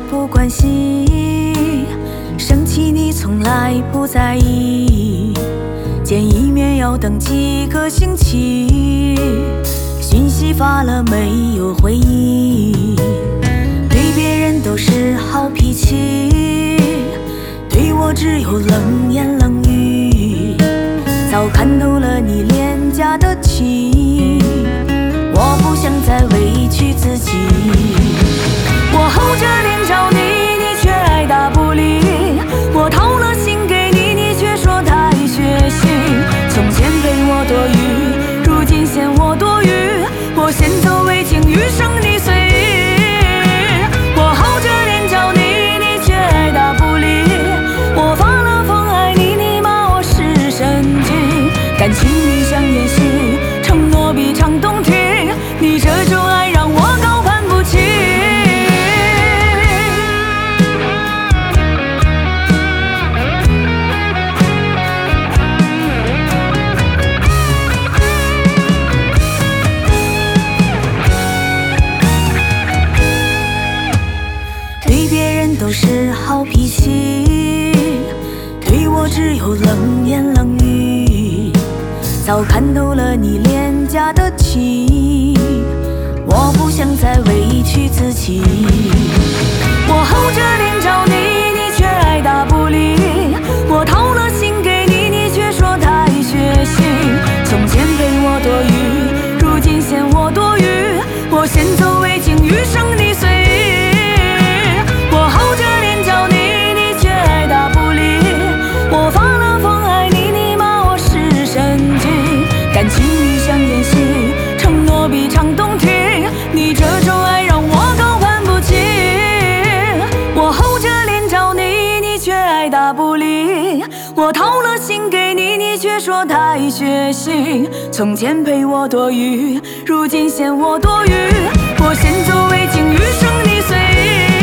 不关心，生气你从来不在意，见一面要等几个星期，讯息发了没有回应，对别人都是好脾气，对我只有冷言冷语，早看透了你廉价的情，我不想再委屈自己。我厚着脸找你，你却爱答不理，我掏了心给你，你却说太血腥。从前陪我躲雨，如今嫌我多余，我先走为敬，余生你随意。我厚着脸找你，你却爱答不理，我发了疯爱你，你骂我是神经。感情里像演戏，承诺比长动听，你这种爱让我高攀不起。对别人都是好脾气，对我只有冷言冷语，早看透了你廉价的情，我不想再委屈自己。我厚着脸找你，你却爱答不理，我掏了心给你，你却说太血腥。从前陪我躲雨，如今嫌我多余，我先走为敬，余生你随意。我厚着脸找你，你却爱答不理，我发了疯爱你，你骂我是神经。感情里像演戏，承诺比长动听，你这种爱让我高攀不起。我厚着脸找你，你却爱答不理，我掏了心给你，你却说太血腥。从前陪我躲雨，如今嫌我多余，我先走为敬，余生你随意。